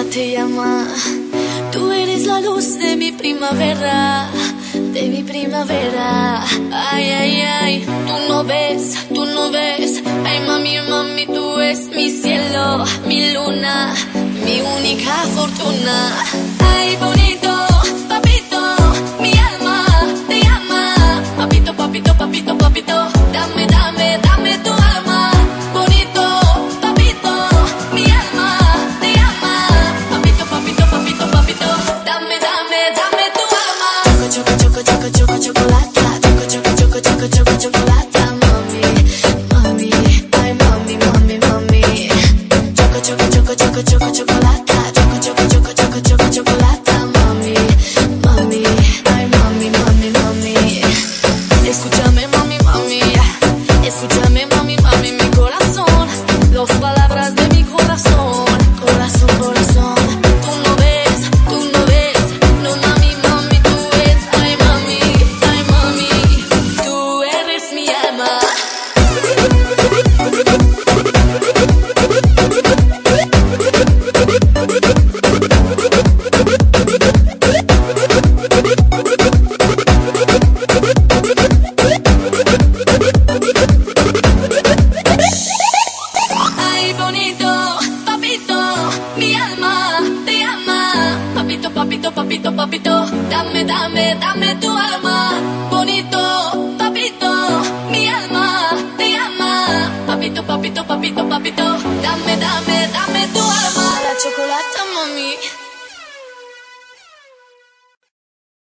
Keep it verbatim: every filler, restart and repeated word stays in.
te llama. Tú eres la luz de mi primavera, de mi primavera. Ay, ay, ay, tú no ves, tú no ves. Ay, mami, mami, tú eres mi cielo, mi luna, mi única fortuna. Ay, bonito, papito, mi alma te llama. Papito, papito, papito, papito, dame, dame, dame tu alma. Bonito, papito, mi alma te llama. Papito, papito, papito, papito, dame, dame, dame tu alma. Choco, choco, choco, choco, chocolate. Choco, choco, choco, choco, choco, chocolate. Mami, mami, ay, mami, mami, mami. Choco, choco, choco, choco, choco, chocolate. Choco, choco, choco, choco, choco, chocolate. Mami, mami, ay, mami, mami, mami. Escúchame, mami, mami. Escúchame, mami, mami, mi corazón. Dos palabras de mi corazón. Corazón, corazón. Tú no ves, tú no ves. No, mami, mami, tú ves. Ay, mami, ay, mami. Tú eres mi alma. Ay, bonito, papito, mi alma te ama. Papito, papito, papito, papito, dame, dame, dame tu alma. Bonito, papito, mi alma te ama. Papito, papito, papito, papito, dame, dame, dame tu alma. La chocolate, mami.